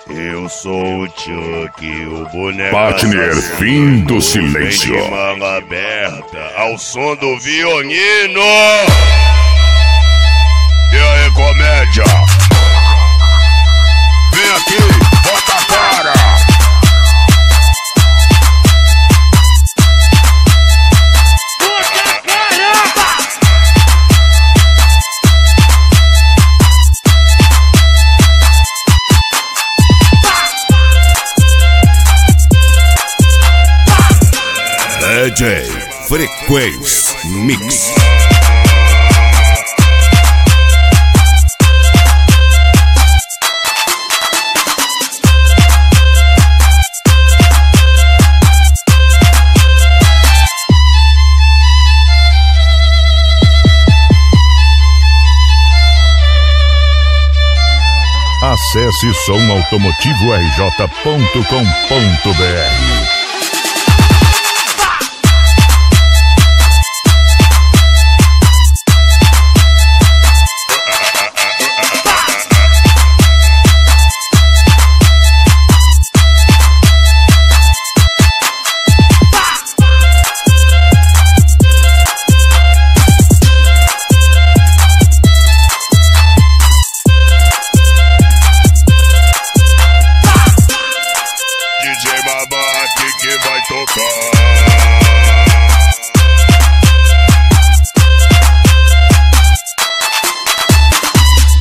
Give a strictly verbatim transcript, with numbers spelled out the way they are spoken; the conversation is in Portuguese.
Eu sou o Chuck, o boneco Partner, assassino. fim do silêncio. Vem de manga aberta, ao som do violino. E aí, comédia? Vem aqui, bota a cara. D J Frequência Mix. Acesse som automotivo r j ponto com ponto b r. D J Babaque que vai tocar.